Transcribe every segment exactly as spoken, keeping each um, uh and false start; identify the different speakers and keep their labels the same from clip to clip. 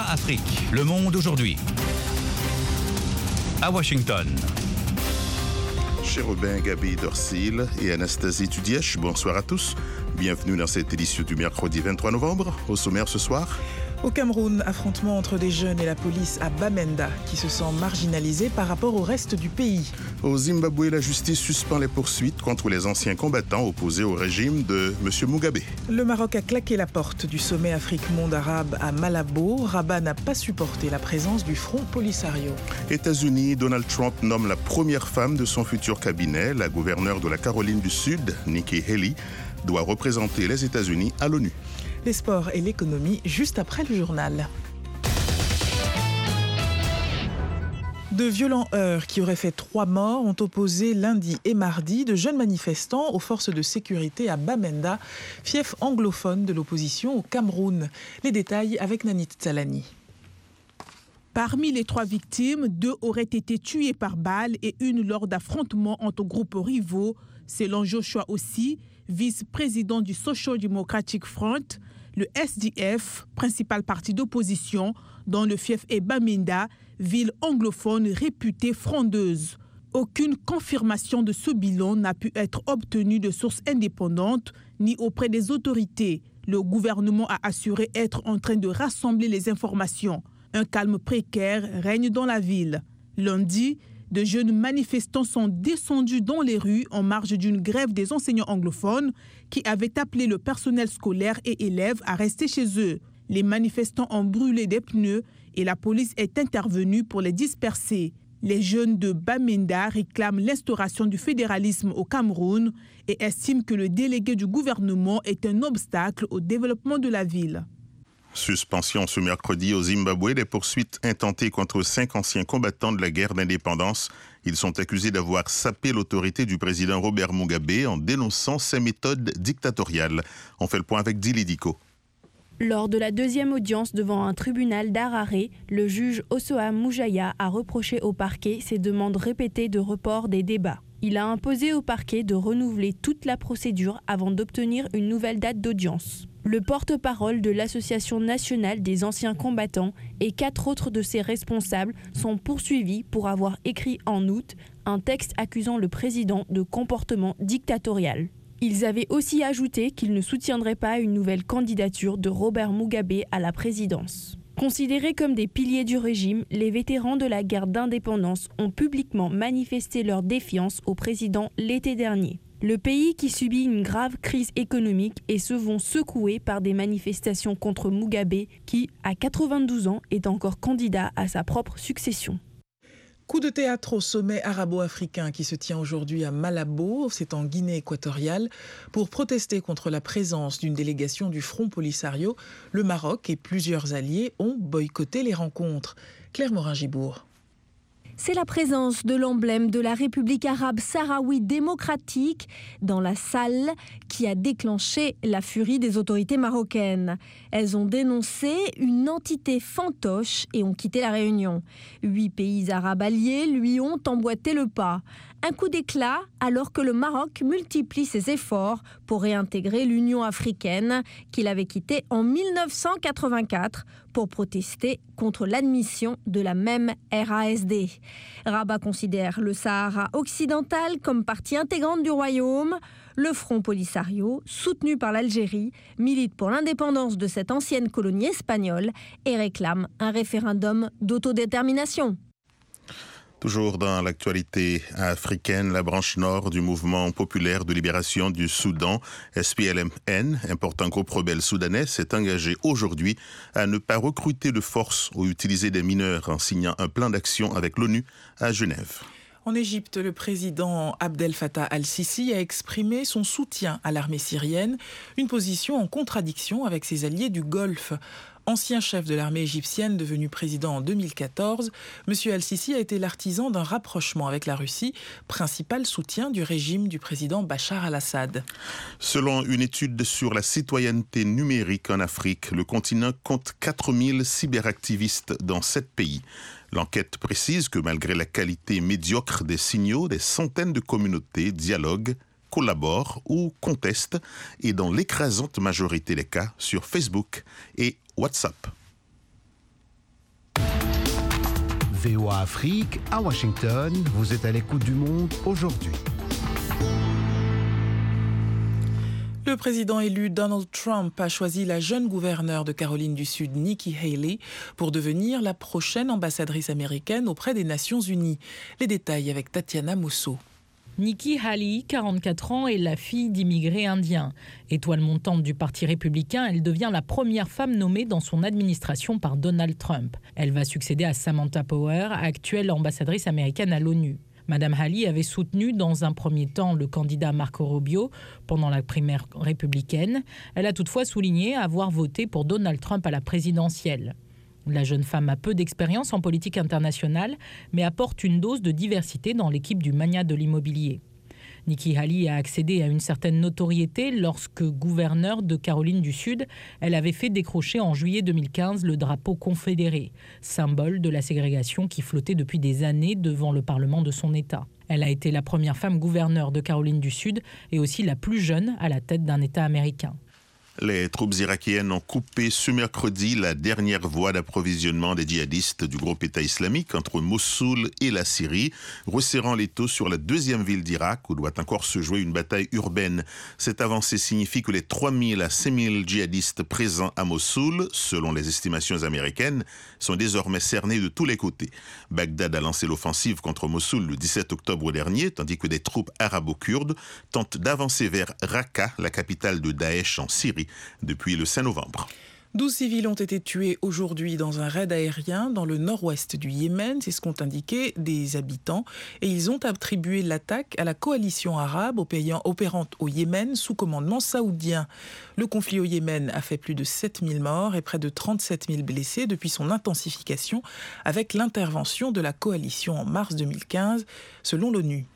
Speaker 1: VOA Afrique, le monde aujourd'hui. À Washington.
Speaker 2: Chérubin Gabi Dorsil et Anastasie Tudièche, bonsoir à tous. Bienvenue dans cette édition du mercredi vingt-trois novembre. Au sommaire ce soir.
Speaker 3: Au Cameroun, affrontement entre des jeunes et la police à Bamenda, qui se sent marginalisé par rapport au reste du pays.
Speaker 2: Au Zimbabwe, la justice suspend les poursuites contre les anciens combattants opposés au régime de M. Mugabe.
Speaker 3: Le Maroc a claqué la porte du sommet Afrique-Monde arabe à Malabo. Rabat n'a pas supporté la présence du Front Polisario.
Speaker 2: États-Unis, Donald Trump nomme la première femme de son futur cabinet. La gouverneure de la Caroline du Sud, Nikki Haley, doit représenter les États-Unis à l'ONU.
Speaker 3: Les sports et l'économie, juste après le journal. De violents heurts qui auraient fait trois morts ont opposé lundi et mardi de jeunes manifestants aux forces de sécurité à Bamenda, fief anglophone de l'opposition au Cameroun. Les détails avec Nanit Tsalani.
Speaker 4: Parmi les trois victimes, deux auraient été tuées par balle et une lors d'affrontements entre groupes rivaux, selon Joshua Ossi, vice-président du Social Democratic Front, le S D F, principal parti d'opposition, dont le fief est Bamenda, ville anglophone réputée frondeuse. Aucune confirmation de ce bilan n'a pu être obtenue de sources indépendantes ni auprès des autorités. Le gouvernement a assuré être en train de rassembler les informations. Un calme précaire règne dans la ville. Lundi, de jeunes manifestants sont descendus dans les rues en marge d'une grève des enseignants anglophones qui avaient appelé le personnel scolaire et élèves à rester chez eux. Les manifestants ont brûlé des pneus et la police est intervenue pour les disperser. Les jeunes de Bamenda réclament l'instauration du fédéralisme au Cameroun et estiment que le délégué du gouvernement est un obstacle au développement de la ville.
Speaker 2: Suspension ce mercredi au Zimbabwe des poursuites intentées contre cinq anciens combattants de la guerre d'indépendance. Ils sont accusés d'avoir sapé l'autorité du président Robert Mugabe en dénonçant ses méthodes dictatoriales. On fait le point avec Dili Diko.
Speaker 5: Lors de la deuxième audience devant un tribunal d'Harare, le juge Osoa Mujaya a reproché au parquet ses demandes répétées de report des débats. Il a imposé au parquet de renouveler toute la procédure avant d'obtenir une nouvelle date d'audience. Le porte-parole de l'Association nationale des anciens combattants et quatre autres de ses responsables sont poursuivis pour avoir écrit en août un texte accusant le président de comportement dictatorial. Ils avaient aussi ajouté qu'ils ne soutiendraient pas une nouvelle candidature de Robert Mugabe à la présidence. Considérés comme des piliers du régime, les vétérans de la guerre d'indépendance ont publiquement manifesté leur défiance au président l'été dernier. Le pays qui subit une grave crise économique et se vont secoués par des manifestations contre Mugabe qui, à quatre-vingt-douze ans, est encore candidat à sa propre succession.
Speaker 3: Coup de théâtre au sommet arabo-africain qui se tient aujourd'hui à Malabo, c'est en Guinée équatoriale, pour protester contre la présence d'une délégation du Front Polisario. Le Maroc et plusieurs alliés ont boycotté les rencontres. Claire Morin-Gibourg.
Speaker 6: C'est la présence de l'emblème de la République arabe sahraoui démocratique dans la salle qui a déclenché la furie des autorités marocaines. Elles ont dénoncé une entité fantoche et ont quitté la réunion. Huit pays arabes alliés lui ont emboîté le pas. Un coup d'éclat alors que le Maroc multiplie ses efforts pour réintégrer l'Union africaine qu'il avait quittée en mille neuf cent quatre-vingt-quatre pour protester contre l'admission de la même R A S D. Rabat considère le Sahara occidental comme partie intégrante du royaume. Le Front Polisario, soutenu par l'Algérie, milite pour l'indépendance de cette ancienne colonie espagnole et réclame un référendum d'autodétermination.
Speaker 2: Toujours dans l'actualité africaine, la branche nord du mouvement populaire de libération du Soudan, S P L M N, important groupe rebelle soudanais, s'est engagé aujourd'hui à ne pas recruter de force ou utiliser des mineurs en signant un plan d'action avec l'ONU à Genève.
Speaker 3: En Égypte, le président Abdel Fattah al-Sisi a exprimé son soutien à l'armée syrienne, une position en contradiction avec ses alliés du Golfe. Ancien chef de l'armée égyptienne devenu président en deux mille quatorze, M. al-Sisi a été l'artisan d'un rapprochement avec la Russie, principal soutien du régime du président Bachar al-Assad.
Speaker 2: Selon une étude sur la citoyenneté numérique en Afrique, le continent compte quatre mille cyberactivistes dans sept pays. L'enquête précise que malgré la qualité médiocre des signaux, des centaines de communautés dialoguent, collaborent ou contestent, et dans l'écrasante majorité des cas sur Facebook et WhatsApp.
Speaker 7: V O A Afrique, à Washington, vous êtes à l'écoute du Monde aujourd'hui.
Speaker 3: Le président élu Donald Trump a choisi la jeune gouverneure de Caroline du Sud, Nikki Haley, pour devenir la prochaine ambassadrice américaine auprès des Nations Unies. Les détails avec Tatiana Mousseau.
Speaker 8: Nikki Haley, quarante-quatre ans, est la fille d'immigrés indiens. Étoile montante du Parti républicain, elle devient la première femme nommée dans son administration par Donald Trump. Elle va succéder à Samantha Power, actuelle ambassadrice américaine à l'ONU. Madame Haley avait soutenu dans un premier temps le candidat Marco Rubio pendant la primaire républicaine. Elle a toutefois souligné avoir voté pour Donald Trump à la présidentielle. La jeune femme a peu d'expérience en politique internationale, mais apporte une dose de diversité dans l'équipe du magnat de l'immobilier. Nikki Haley a accédé à une certaine notoriété lorsque, gouverneure de Caroline du Sud, elle avait fait décrocher en juillet deux mille quinze le drapeau confédéré, symbole de la ségrégation qui flottait depuis des années devant le Parlement de son État. Elle a été la première femme gouverneure de Caroline du Sud et aussi la plus jeune à la tête d'un État américain.
Speaker 2: Les troupes irakiennes ont coupé ce mercredi la dernière voie d'approvisionnement des djihadistes du groupe État islamique entre Mossoul et la Syrie, resserrant l'étau sur la deuxième ville d'Irak où doit encore se jouer une bataille urbaine. Cette avancée signifie que les trois mille à cinq mille djihadistes présents à Mossoul, selon les estimations américaines, sont désormais cernés de tous les côtés. Bagdad a lancé l'offensive contre Mossoul le dix-sept octobre dernier, tandis que des troupes arabo-kurdes tentent d'avancer vers Raqqa, la capitale de Daesh en Syrie, depuis le cinq novembre.
Speaker 3: douze civils ont été tués aujourd'hui dans un raid aérien dans le nord-ouest du Yémen, c'est ce qu'ont indiqué des habitants, et ils ont attribué l'attaque à la coalition arabe opérante au Yémen sous commandement saoudien. Le conflit au Yémen a fait plus de sept mille morts et près de trente-sept mille blessés depuis son intensification avec l'intervention de la coalition en mars deux mille quinze, selon l'ONU.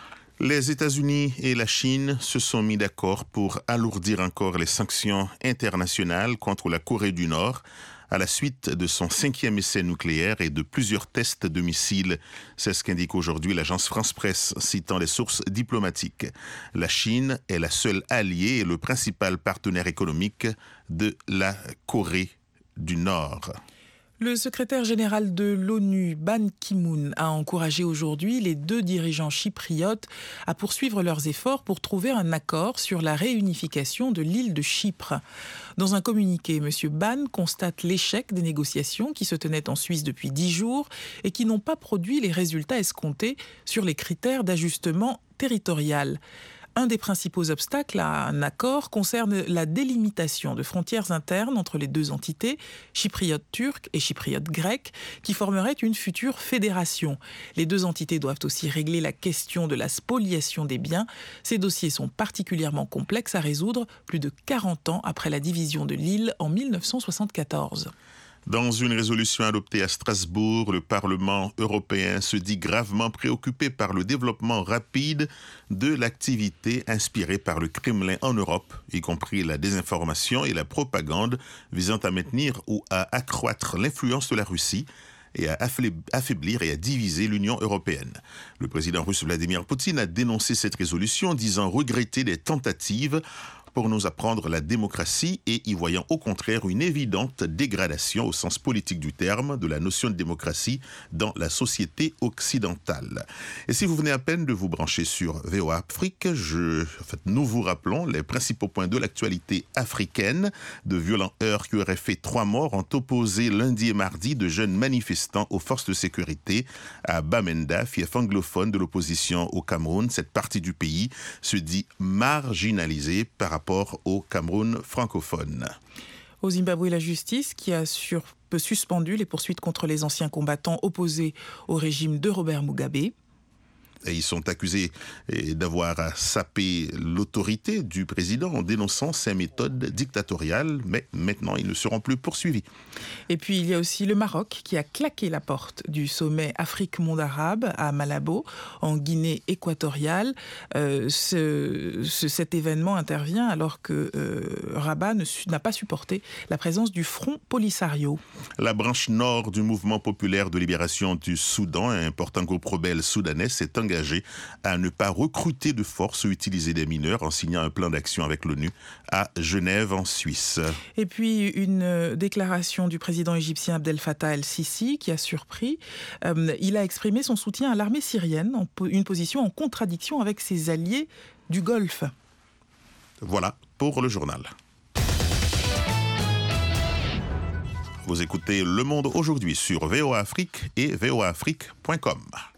Speaker 2: Les États-Unis et la Chine se sont mis d'accord pour alourdir encore les sanctions internationales contre la Corée du Nord à la suite de son cinquième essai nucléaire et de plusieurs tests de missiles. C'est ce qu'indique aujourd'hui l'agence France-Presse, citant les sources diplomatiques. La Chine est la seule alliée et le principal partenaire économique de la Corée du Nord.
Speaker 3: Le secrétaire général de l'ONU, Ban Ki-moon, a encouragé aujourd'hui les deux dirigeants chypriotes à poursuivre leurs efforts pour trouver un accord sur la réunification de l'île de Chypre. Dans un communiqué, M. Ban constate l'échec des négociations qui se tenaient en Suisse depuis dix jours et qui n'ont pas produit les résultats escomptés sur les critères d'ajustement territorial. Un des principaux obstacles à un accord concerne la délimitation de frontières internes entre les deux entités, chypriote turque et chypriote grecque, qui formeraient une future fédération. Les deux entités doivent aussi régler la question de la spoliation des biens. Ces dossiers sont particulièrement complexes à résoudre plus de quarante ans après la division de l'île en mille neuf cent soixante-quatorze.
Speaker 2: Dans une résolution adoptée à Strasbourg, le Parlement européen se dit gravement préoccupé par le développement rapide de l'activité inspirée par le Kremlin en Europe, y compris la désinformation et la propagande visant à maintenir ou à accroître l'influence de la Russie et à affaiblir et à diviser l'Union européenne. Le président russe Vladimir Poutine a dénoncé cette résolution, disant regretter des tentatives pour nous apprendre la démocratie et y voyant au contraire une évidente dégradation au sens politique du terme de la notion de démocratie dans la société occidentale. Et si vous venez à peine de vous brancher sur V O A Afrique, je, en fait, nous vous rappelons les principaux points de l'actualité africaine. De violents heurts qui auraient fait trois morts ont opposé lundi et mardi de jeunes manifestants aux forces de sécurité à Bamenda, fief anglophone de l'opposition au Cameroun. Cette partie du pays se dit marginalisée par rapport rapport au Cameroun francophone.
Speaker 3: Au Zimbabwe, la justice qui a sur, suspendu les poursuites contre les anciens combattants opposés au régime de Robert Mugabe.
Speaker 2: Et ils sont accusés d'avoir sapé l'autorité du président en dénonçant ses méthodes dictatoriales, mais maintenant ils ne seront plus poursuivis.
Speaker 3: Et puis il y a aussi le Maroc qui a claqué la porte du sommet Afrique-Monde arabe à Malabo, en Guinée équatoriale. Euh, ce, ce, cet événement intervient alors que euh, Rabat ne, n'a pas supporté la présence du Front Polisario.
Speaker 2: La branche nord du mouvement populaire de libération du Soudan, un important groupe rebelle soudanais, s'est engagé engagé à ne pas recruter de force ou utiliser des mineurs en signant un plan d'action avec l'ONU à Genève, en Suisse.
Speaker 3: Et puis une déclaration du président égyptien Abdel Fattah el-Sisi qui a surpris. Euh, il a exprimé son soutien à l'armée syrienne, en po- une position en contradiction avec ses alliés du Golfe.
Speaker 2: Voilà pour le journal. Vous écoutez Le Monde aujourd'hui sur V O A Afrique et v o a afrique point com.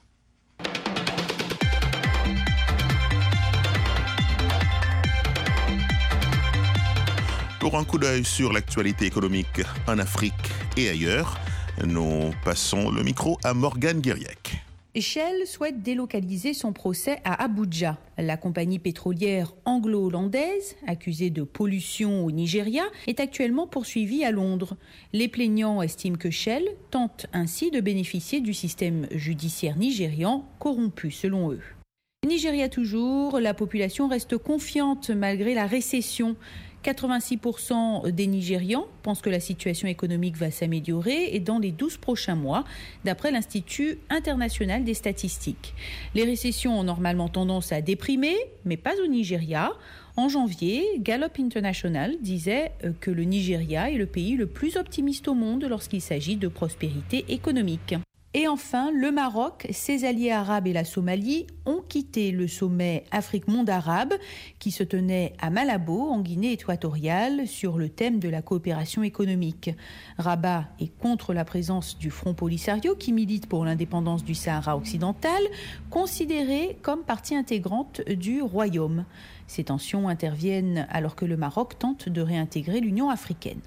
Speaker 2: Pour un coup d'œil sur l'actualité économique en Afrique et ailleurs, nous passons le micro à Morgane Guiriec.
Speaker 9: Shell souhaite délocaliser son procès à Abuja. La compagnie pétrolière anglo-hollandaise, accusée de pollution au Nigeria, est actuellement poursuivie à Londres. Les plaignants estiment que Shell tente ainsi de bénéficier du système judiciaire nigérian, corrompu selon eux. Nigeria toujours, la population reste confiante malgré la récession. quatre-vingt-six pour cent des Nigérians pensent que la situation économique va s'améliorer et dans les douze prochains mois, d'après l'Institut international des statistiques. Les récessions ont normalement tendance à déprimer, mais pas au Nigeria. En janvier, Gallup International disait que le Nigeria est le pays le plus optimiste au monde lorsqu'il s'agit de prospérité économique. Et enfin, le Maroc, ses alliés arabes et la Somalie ont quitté le sommet Afrique-Monde arabe qui se tenait à Malabo, en Guinée équatoriale, sur le thème de la coopération économique. Rabat est contre la présence du Front Polisario qui milite pour l'indépendance du Sahara occidental, considéré comme partie intégrante du royaume. Ces tensions interviennent alors que le Maroc tente de réintégrer l'Union africaine.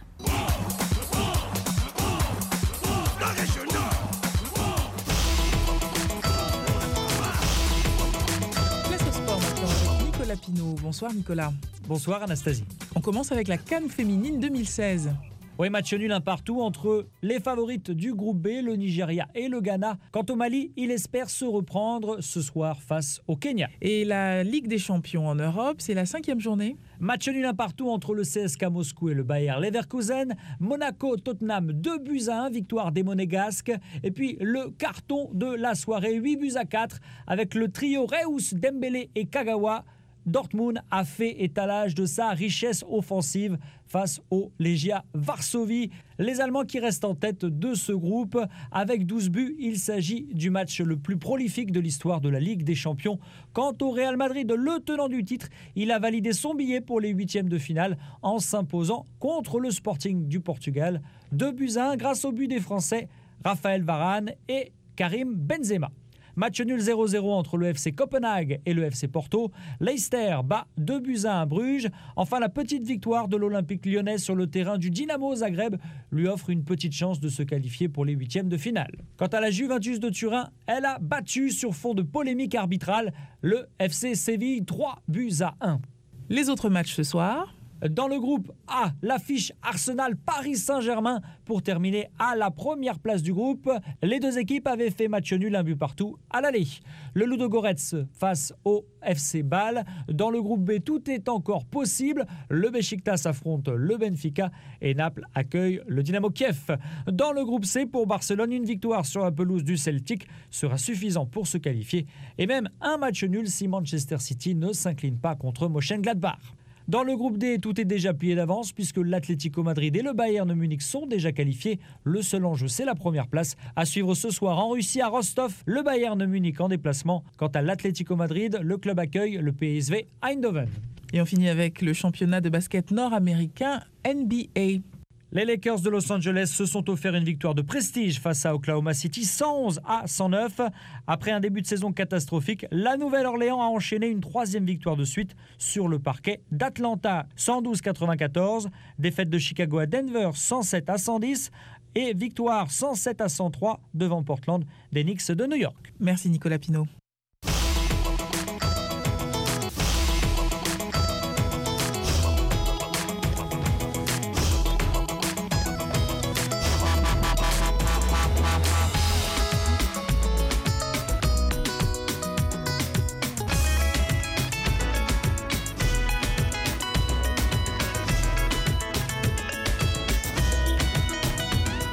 Speaker 3: Pinot. Bonsoir Nicolas.
Speaker 10: Bonsoir Anastasie.
Speaker 3: On commence avec la CAN féminine deux mille seize.
Speaker 10: Oui, match nul un partout entre les favorites du groupe B, le Nigeria et le Ghana. Quant au Mali, il espère se reprendre ce soir face au Kenya.
Speaker 3: Et la Ligue des champions en Europe, c'est la cinquième journée.
Speaker 10: Match nul un partout entre le C S K Moscou et le Bayer Leverkusen. Monaco-Tottenham, deux buts à un, victoire des Monégasques. Et puis le carton de la soirée, huit buts à quatre, avec le trio Reus, Dembélé et Kagawa. Dortmund a fait étalage de sa richesse offensive face au Legia Varsovie. Les Allemands qui restent en tête de ce groupe avec douze buts. Il s'agit du match le plus prolifique de l'histoire de la Ligue des Champions. Quant au Real Madrid, le tenant du titre, il a validé son billet pour les huitièmes de finale en s'imposant contre le Sporting du Portugal. deux buts à un grâce au but des Français Raphaël Varane et Karim Benzema. Match nul zéro zéro entre le F C Copenhague et le F C Porto. Leicester bat deux buts à un Bruges. Enfin, la petite victoire de l'Olympique lyonnais sur le terrain du Dynamo Zagreb lui offre une petite chance de se qualifier pour les huitièmes de finale. Quant à la Juventus de Turin, elle a battu sur fond de polémique arbitrale le F C Séville trois buts à un.
Speaker 3: Les autres matchs ce soir.
Speaker 10: Dans le groupe A, l'affiche Arsenal-Paris Saint-Germain pour terminer à la première place du groupe. Les deux équipes avaient fait match nul, un but partout à l'aller. Le Ludogorets face au F C Bâle. Dans le groupe B, tout est encore possible. Le Beşiktaş affronte le Benfica et Naples accueille le Dynamo Kiev. Dans le groupe C, pour Barcelone, une victoire sur la pelouse du Celtic sera suffisant pour se qualifier. Et même un match nul si Manchester City ne s'incline pas contre Mönchengladbach. Dans le groupe D, tout est déjà plié d'avance puisque l'Atlético Madrid et le Bayern Munich sont déjà qualifiés. Le seul enjeu, c'est la première place. À suivre ce soir en Russie, à Rostov, le Bayern Munich en déplacement. Quant à l'Atlético Madrid, le club accueille le P S V Eindhoven.
Speaker 3: Et on finit avec le championnat de basket nord-américain N B A.
Speaker 10: Les Lakers de Los Angeles se sont offert une victoire de prestige face à Oklahoma City, cent onze à cent neuf. Après un début de saison catastrophique, la Nouvelle-Orléans a enchaîné une troisième victoire de suite sur le parquet d'Atlanta, cent douze à quatre-vingt-quatorze. Défaite de Chicago à Denver, cent sept à cent dix. Et victoire cent sept à cent trois devant Portland des Knicks de New York.
Speaker 3: Merci Nicolas Pinot.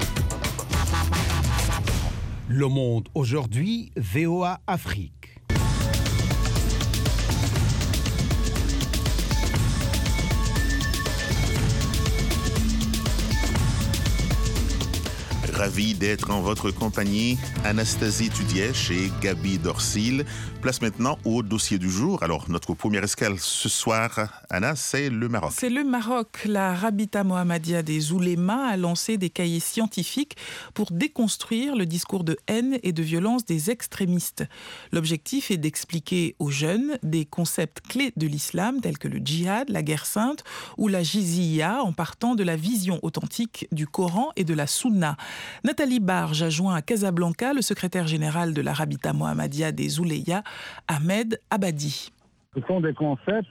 Speaker 7: Le Monde aujourd'hui, V O A Afrique.
Speaker 2: Ravi d'être en votre compagnie, Anastasie Tudièche et Gabi Dorsil. Place maintenant au dossier du jour. Alors, notre première escale ce soir, Anna, c'est le Maroc.
Speaker 3: C'est le Maroc. La Rabita Mohammadia des Oulémas a lancé des cahiers scientifiques pour déconstruire le discours de haine et de violence des extrémistes. L'objectif est d'expliquer aux jeunes des concepts clés de l'islam tels que le djihad, la guerre sainte ou la jizya en partant de la vision authentique du Coran et de la Sunna. Nathalie Barge a joint à Casablanca le secrétaire général de la Rabita Mohammadia des Oulémas, Ahmed Abadi.
Speaker 11: Ce sont des concepts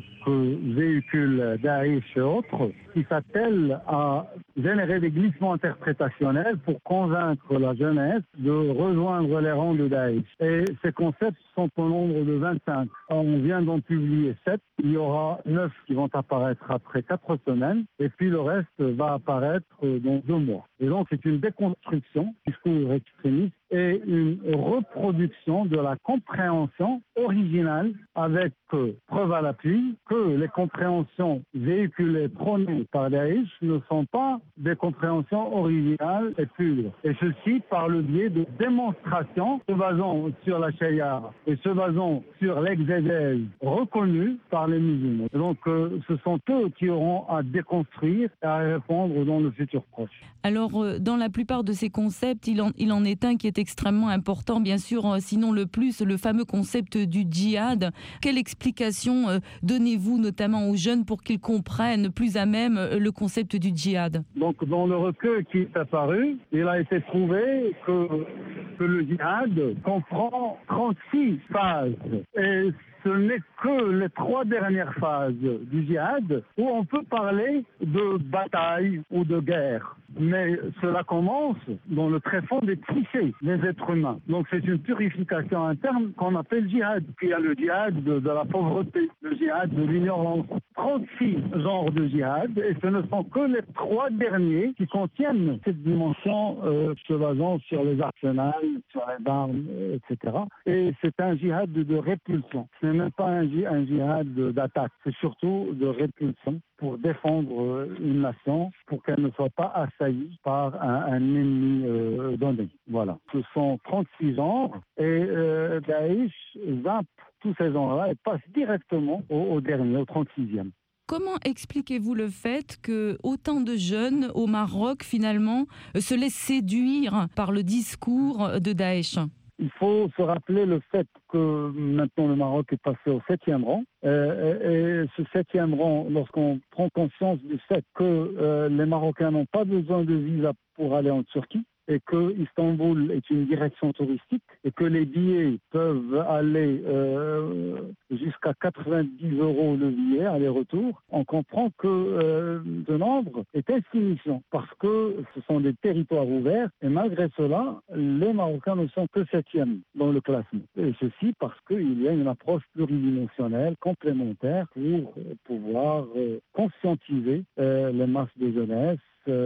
Speaker 11: que véhicule Daesh et autres qui s'attellent à générer des glissements interprétationnels pour convaincre la jeunesse de rejoindre les rangs de Daesh. Et ces concepts sont au nombre de vingt-cinq. On vient d'en publier sept. Il y aura neuf qui vont apparaître après quatre semaines. Et puis le reste va apparaître dans deux mois. Et donc c'est une déconstruction du discours extrémiste et une reproduction de la compréhension originale avec euh, preuve à l'appui que les compréhensions véhiculées, prônées par Daesh ne sont pas des compréhensions originales et pures. Et ceci par le biais de démonstrations se basant sur la charia et se basant sur l'exégèse reconnue par les musulmans. Et donc euh, ce sont eux qui auront à déconstruire et à répondre dans le futur proche.
Speaker 12: Alors, euh, dans la plupart de ces concepts, il en, il en est un qui est extrêmement important, bien sûr, euh, sinon le plus, le fameux concept du djihad. Quelle explication euh, donnez-vous notamment aux jeunes pour qu'ils comprennent plus à même euh, le concept du djihad?
Speaker 11: Donc, dans le recueil qui est apparu, il a été prouvé que, que le djihad comprend trente-six phases. Et ce n'est que les trois dernières phases du djihad où on peut parler de bataille ou de guerre. Mais cela commence dans le tréfonds des psychés des êtres humains. Donc c'est une purification interne qu'on appelle djihad. Puis il y a le djihad de, de la pauvreté, le djihad de l'ignorance. trente-six genres de djihad et ce ne sont que les trois derniers qui contiennent cette dimension euh, se basant sur les arsenals, sur les armes, et cetera. Et c'est un djihad de, de répulsion. Ce n'est même pas un, un djihad d'attaque, c'est surtout de répulsion pour défendre une nation, pour qu'elle ne soit pas assaillie par un, un ennemi euh, donné. Voilà. Ce sont trente-six genres et euh, Daesh zappe tous ces genres-là et passe directement au, au dernier, au trente-sixième.
Speaker 12: Comment expliquez-vous le fait que autant de jeunes au Maroc, finalement, se laissent séduire par le discours de Daesh ?
Speaker 11: Il faut se rappeler le fait que maintenant le Maroc est passé au septième rang. Euh, et ce septième rang, lorsqu'on prend conscience du fait que euh, les Marocains n'ont pas besoin de visa pour aller en Turquie, et que Istanbul est une direction touristique et que les billets peuvent aller euh, jusqu'à quatre-vingt-dix euros le billet aller-retour, on comprend que euh, ce nombre est insignifiant parce que ce sont des territoires ouverts et malgré cela, les Marocains ne sont que septième dans le classement. Et ceci parce qu'il y a une approche pluridimensionnelle complémentaire pour pouvoir euh, conscientiser euh, les masses de jeunesse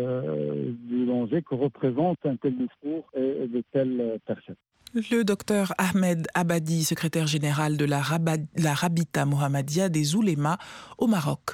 Speaker 11: Euh, du danger que représente un tel discours et de telles personnes.
Speaker 3: Le docteur Ahmed Abadi, secrétaire général de la, Rabba, la Rabita Mohammadia des Oulémas au Maroc.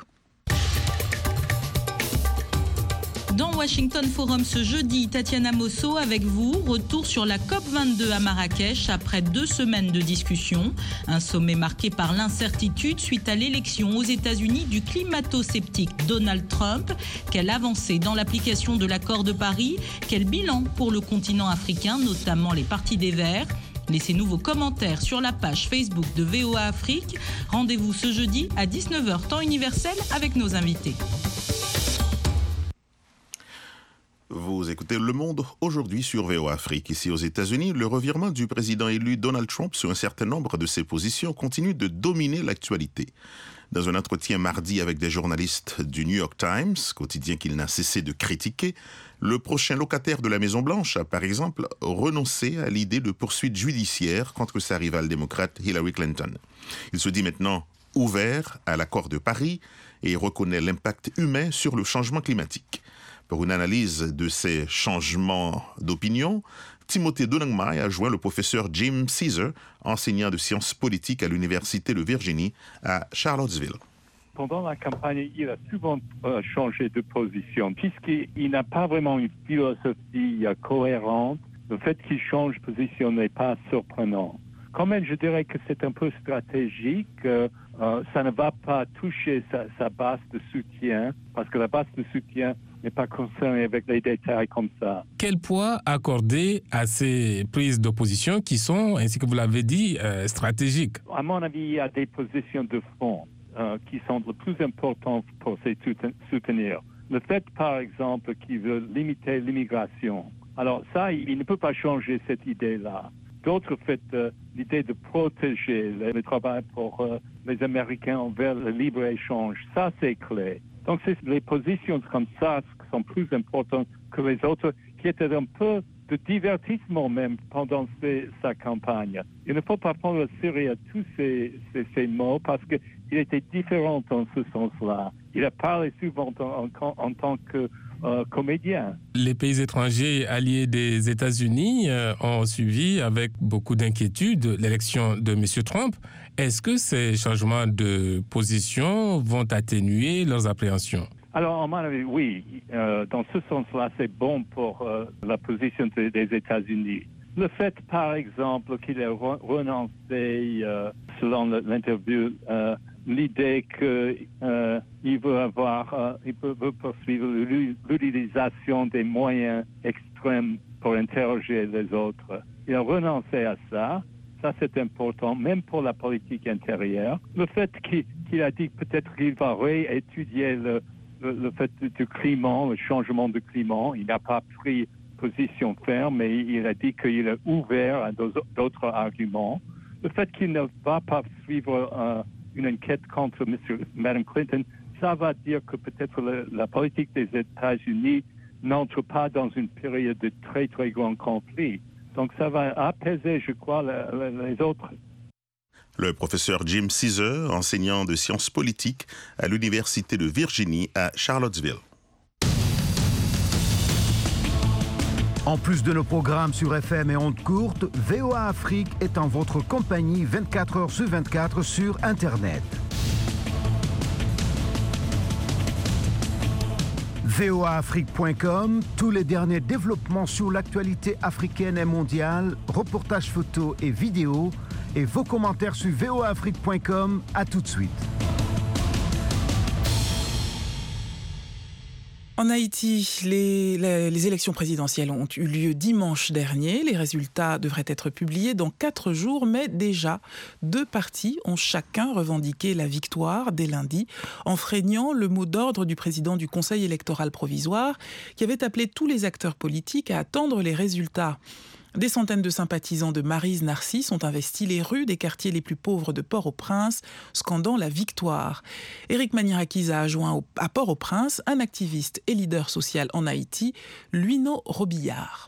Speaker 13: Dans Washington Forum ce jeudi, Tatiana Mosso avec vous, retour sur la COP vingt-deux à Marrakech après deux semaines de discussion. Un sommet marqué par l'incertitude suite à l'élection aux États-Unis du climato-sceptique Donald Trump. Quelle avancée dans l'application de l'accord de Paris? Quel bilan pour le continent africain, notamment les partis des Verts? Laissez-nous vos commentaires sur la page Facebook de V O A Afrique. Rendez-vous ce jeudi à dix-neuf heures temps universel avec nos invités.
Speaker 2: Vous écoutez Le Monde aujourd'hui sur V O A Afrique. Ici aux États-Unis, le revirement du président élu Donald Trump sur un certain nombre de ses positions continue de dominer l'actualité. Dans un entretien mardi avec des journalistes du New York Times, quotidien qu'il n'a cessé de critiquer, le prochain locataire de la Maison-Blanche a par exemple renoncé à l'idée de poursuite judiciaire contre sa rivale démocrate Hillary Clinton. Il se dit maintenant ouvert à l'accord de Paris et reconnaît l'impact humain sur le changement climatique. Pour une analyse de ces changements d'opinion, Timothée Donangmai a joint le professeur Jim Caesar, enseignant de sciences politiques à l'Université de Virginie à Charlottesville.
Speaker 14: pendant la campagne, il a souvent euh, changé de position, puisqu'il n'a pas vraiment une philosophie euh, cohérente. Le fait qu'il change de position n'est pas surprenant. Quand même, je dirais que c'est un peu stratégique. Euh, euh, ça ne va pas toucher sa, sa base de soutien, parce que la base de soutien n'est pas concernée avec les détails comme ça.
Speaker 15: Quel poids accorder à ces prises d'opposition qui sont, ainsi que vous l'avez dit, euh, stratégiques?
Speaker 14: À mon avis, il y a des positions de fond euh, qui sont le plus importantes pour se soutenir. Le fait, par exemple, qu'il veut limiter l'immigration. Alors ça, il ne peut pas changer cette idée-là. D'autres faits, euh, l'idée de protéger le, le travail pour euh, les Américains envers le libre-échange, ça c'est clé. Donc c'est les positions comme ça qui sont plus importantes que les autres, qui étaient un peu de divertissement même pendant ces, sa campagne. Il ne faut pas prendre au sérieux tous ces, ces, ces mots parce qu'il était différent dans ce sens-là. Il a parlé souvent en, en, en tant que Euh, comédien.
Speaker 15: Les pays étrangers alliés des États-Unis euh, ont suivi avec beaucoup d'inquiétude l'élection de M. Trump. Est-ce que ces changements de position vont atténuer leurs appréhensions?
Speaker 14: Alors, à mon avis, oui. Euh, dans ce sens-là, c'est bon pour euh, la position de, des États-Unis. Le fait, par exemple, qu'il ait re- renoncé, euh, selon l'interview, euh, l'idée qu'il euh, veut avoir, euh, il veut, veut poursuivre l'utilisation des moyens extrêmes pour interroger les autres. Il a renoncé à ça. Ça, c'est important, même pour la politique intérieure. Le fait qu'il, qu'il a dit peut-être qu'il va réétudier le, le, le fait du climat, le changement de climat. Il n'a pas pris position ferme, mais il a dit qu'il est ouvert à d'autres arguments. Le fait qu'il ne va pas suivre euh, une enquête contre Monsieur, Madame Clinton, ça va dire que peut-être le, la politique des États-Unis n'entre pas dans une période de très, très grand conflit. Donc ça va apaiser, je crois, la, la, les autres.
Speaker 2: Le professeur Jim Caesar, enseignant de sciences politiques à l'Université de Virginie à Charlottesville.
Speaker 7: En plus de nos programmes sur F M et ondes courtes, V O A Afrique est en votre compagnie vingt-quatre heures sur vingt-quatre sur Internet. V O A Afrique point com, tous les derniers développements sur l'actualité africaine et mondiale, reportages photos et vidéos, et vos commentaires sur V O A Afrique point com. À tout de suite.
Speaker 3: En Haïti, les, les, les élections présidentielles ont eu lieu dimanche dernier. Les résultats devraient être publiés dans quatre jours, mais déjà, deux partis ont chacun revendiqué la victoire dès lundi, enfreignant le mot d'ordre du président du Conseil électoral provisoire, qui avait appelé tous les acteurs politiques à attendre les résultats. Des centaines de sympathisants de Maryse Narcisse ont investi les rues des quartiers les plus pauvres de Port-au-Prince, scandant la victoire. Éric Manirakis a adjoint à Port-au-Prince un activiste et leader social en Haïti, Luino Robillard.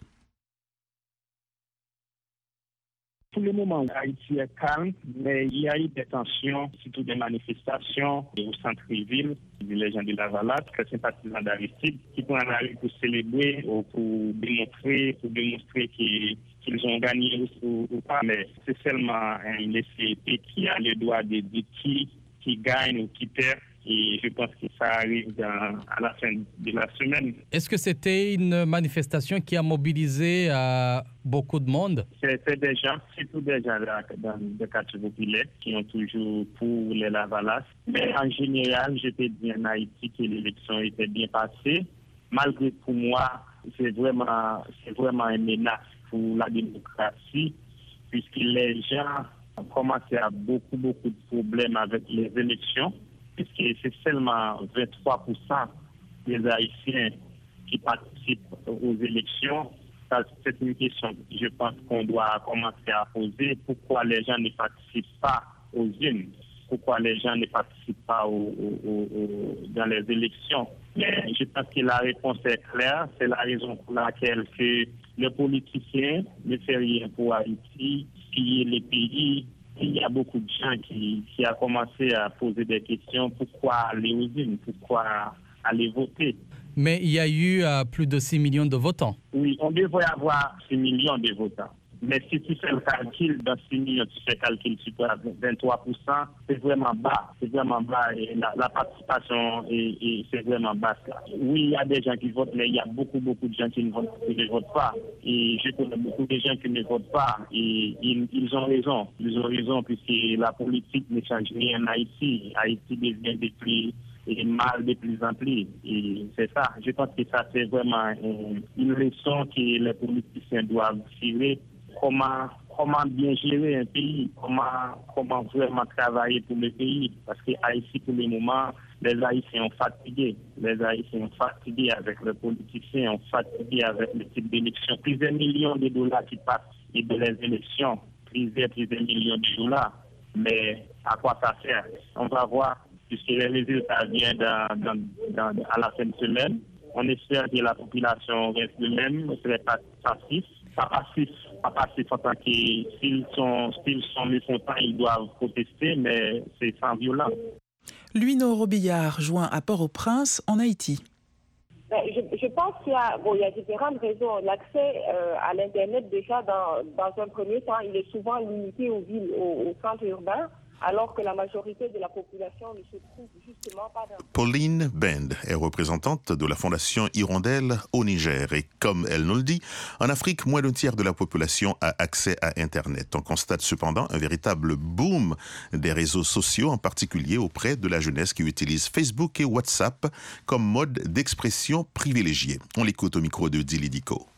Speaker 16: Pour le moment, Haïti est calme, mais il y a eu des tensions, surtout des manifestations au centre-ville, les gens de la Valade, les sympathisants d'Aristide, qui vont en arriver pour célébrer ou pour démontrer, pour démontrer qu'ils, qu'ils ont gagné ou, ou pas. Mais c'est seulement un laissez-passer qui a le droit de dire qui, qui gagne ou qui perd. Et je pense que ça arrive dans, à la fin de la semaine.
Speaker 17: Est-ce que c'était une manifestation qui a mobilisé euh, beaucoup de monde?
Speaker 16: C'était des gens, surtout des gens dans les quartiers populaires qui ont toujours pour les Lavalas. Mais en général, j'étais bien en Haïti que l'élection était bien passée. Malgré pour moi, c'est vraiment, c'est vraiment une menace pour la démocratie, puisque les gens ont commencé à beaucoup, beaucoup de problèmes avec les élections. Puisque c'est seulement vingt-trois pour cent des Haïtiens qui participent aux élections. Ça, c'est une question que je pense qu'on doit commencer à poser. Pourquoi les gens ne participent pas aux urnes? Pourquoi les gens ne participent pas au, au, au, dans les élections? Mais je pense que la réponse est claire. C'est la raison pour laquelle que les politiciens ne font rien pour Haïti, piller les pays. Il y a beaucoup de gens qui, qui ont commencé à poser des questions. Pourquoi aller aux urnes? Pourquoi aller voter?
Speaker 17: Mais il y a eu euh, plus de six millions de votants.
Speaker 16: Oui, on devrait avoir six millions de votants. Mais si tu fais le calcul, dans six millions, tu fais le calcul, tu peux à vingt-trois pour cent, c'est vraiment bas. C'est vraiment bas. Et la, la participation, est, est, c'est vraiment basse. Là. Oui, il y a des gens qui votent, mais il y a beaucoup, beaucoup de gens qui ne votent, qui ne votent pas. Et je connais beaucoup de gens qui ne votent pas. Et ils, ils ont raison. Ils ont raison, puisque la politique ne change rien en Haïti. Haïti devient de plus et mal de plus en plus. Et c'est ça. Je pense que ça, c'est vraiment une, une leçon que les politiciens doivent tirer. Comment, comment bien gérer un pays, comment, comment vraiment travailler pour le pays. Parce que Haïti, pour le moment, les Haïtiens sont fatigués. Les Haïtiens sont fatigués avec les politiciens, sont fatigués avec le type d'élection. Plusieurs millions de dollars qui passent et de les élections, plusieurs, plusieurs millions de dollars. Mais à quoi ça sert? On va voir, puisque les résultats viennent dans, dans, dans, à la fin de semaine. On espère que la population reste le même, ne serait pas passif. Pas passif, pas passif en tant que s'ils sont, s'ils sont mécontents, ils doivent protester, mais c'est sans violence.
Speaker 3: Luino Robillard, joint à Port-au-Prince, en Haïti.
Speaker 18: Je, je pense qu'il y a, bon, il y a différentes raisons. L'accès euh, à l'Internet, déjà, dans, dans un premier temps, il est souvent limité aux villes, aux, aux centres urbains, alors que la majorité de la population ne se trouve justement pas dans...
Speaker 2: Pauline Bend est représentante de la Fondation Hirondelle au Niger. Et comme elle nous le dit, en Afrique, moins d'un tiers de la population a accès à Internet. On constate cependant un véritable boom des réseaux sociaux, en particulier auprès de la jeunesse qui utilise Facebook et WhatsApp comme mode d'expression privilégié. On l'écoute au micro de Dili Diko.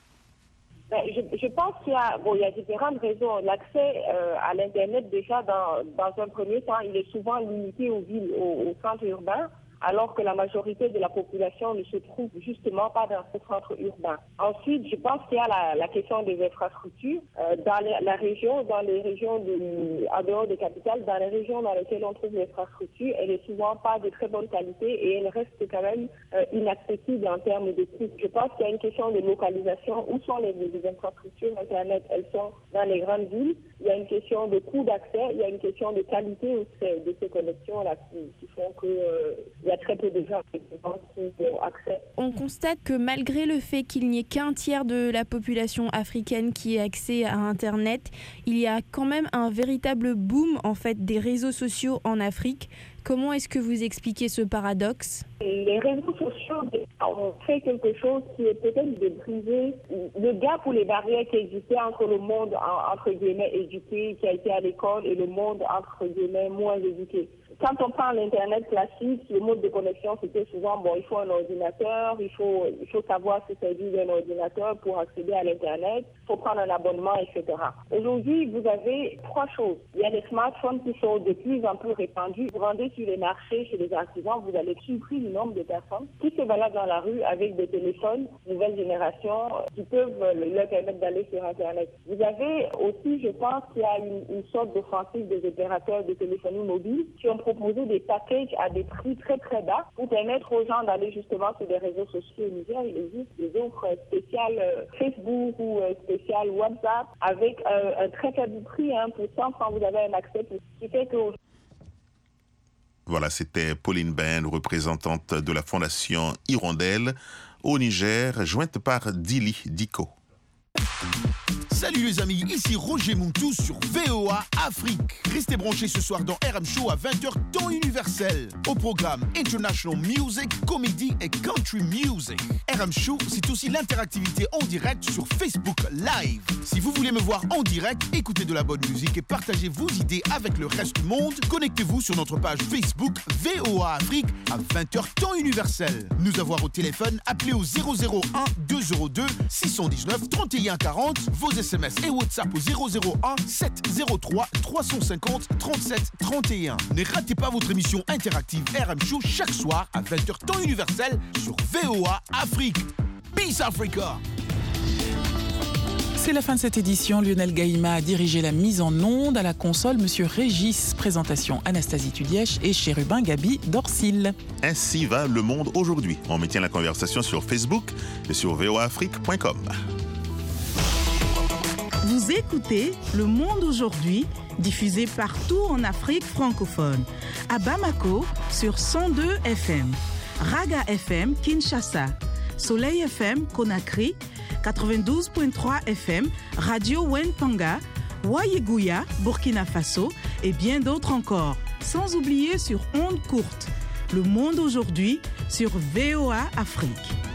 Speaker 18: Je, je pense qu'il y a, bon, il y a différentes raisons. L'accès euh, à l'Internet, déjà, dans, dans un premier temps, il est souvent limité aux villes, aux, aux centres urbains, alors que la majorité de la population ne se trouve justement pas dans ce centre urbain. Ensuite, je pense qu'il y a la, la question des infrastructures. Euh, dans les, la région, dans les régions de, en dehors des capitales, dans les régions dans lesquelles on trouve l'infrastructure, elle n'est souvent pas de très bonne qualité et elle reste quand même euh, inaccessible en termes de prix. Je pense qu'il y a une question de localisation. Où sont les, les infrastructures Internet? Elles sont dans les grandes villes. Il y a une question de coût d'accès. Il y a une question de qualité aussi de ces connexions-là qui, qui font que euh, il y a très peu de gens qui ont accès.
Speaker 5: On constate que malgré le fait qu'il n'y ait qu'un tiers de la population africaine qui ait accès à Internet, il y a quand même un véritable boom en fait des réseaux sociaux en Afrique. Comment est-ce que vous expliquez ce paradoxe?
Speaker 18: Les réseaux sociaux ont fait quelque chose qui est peut-être de briser le gap ou les barrières qui existaient entre le monde entre guillemets éduqué, qui a été à l'école, et le monde entre guillemets moins éduqué. Quand on prend l'Internet classique, le mode de connexion, c'était souvent, bon, il faut un ordinateur, il faut, il faut savoir se servir d'un ordinateur pour accéder à l'Internet, il faut prendre un abonnement, et cetera. Aujourd'hui, vous avez trois choses. Il y a les smartphones qui sont de plus en plus répandus. Vous rendez sur les marchés, chez les artisans, vous allez supprimer le nombre de personnes qui se baladent dans la rue avec des téléphones nouvelle génération qui peuvent leur permettre d'aller sur Internet. Vous avez aussi, je pense, qu'il y a une, une sorte d'offensive des opérateurs de téléphonie mobile qui ont proposer des packages à des prix très très bas pour permettre aux gens d'aller justement sur des réseaux sociaux au Niger. Il existe des offres spéciales Facebook ou spéciales WhatsApp avec euh, un très faible prix, hein, pour cent francs vous avez un accès, ce qui fait que...
Speaker 2: Voilà, c'était Pauline Ben, représentante de la Fondation Hirondelle au Niger, jointe par Dili Diko.
Speaker 19: Salut les amis, ici Roger Montou sur V O A Afrique. Restez branchés ce soir dans R M Show à vingt heures temps universel. Au programme International Music, Comedy et Country Music. R M Show, c'est aussi l'interactivité en direct sur Facebook Live. Si vous voulez me voir en direct, écoutez de la bonne musique et partagez vos idées avec le reste du monde, connectez-vous sur notre page Facebook V O A Afrique à vingt heures temps universel. Nous avoir au téléphone, appelez au zéro zéro un deux zéro deux six un neuf trente et un quarante, vos S M S et WhatsApp au zéro zéro un sept zéro trois trois cent cinquante trente-sept trente et un. Ne ratez pas votre émission interactive R M Show chaque soir à vingt heures temps universel sur V O A Afrique. Peace Africa!
Speaker 3: C'est la fin de cette édition. Lionel Gaïma a dirigé la mise en onde, à la console Monsieur Régis. Présentation Anastasie Tudièche et Chérubin Gabi Dorsil.
Speaker 2: Ainsi va le monde aujourd'hui. On maintient la conversation sur Facebook et sur v o a afrique point com.
Speaker 20: Vous écoutez Le Monde aujourd'hui, diffusé partout en Afrique francophone. À Bamako, sur cent deux F M. Raga F M, Kinshasa. Soleil F M, Conakry. quatre-vingt-douze virgule trois F M, Radio Wenpanga, Wayeguya, Burkina Faso et bien d'autres encore. Sans oublier sur ondes courtes. Le monde aujourd'hui sur V O A Afrique.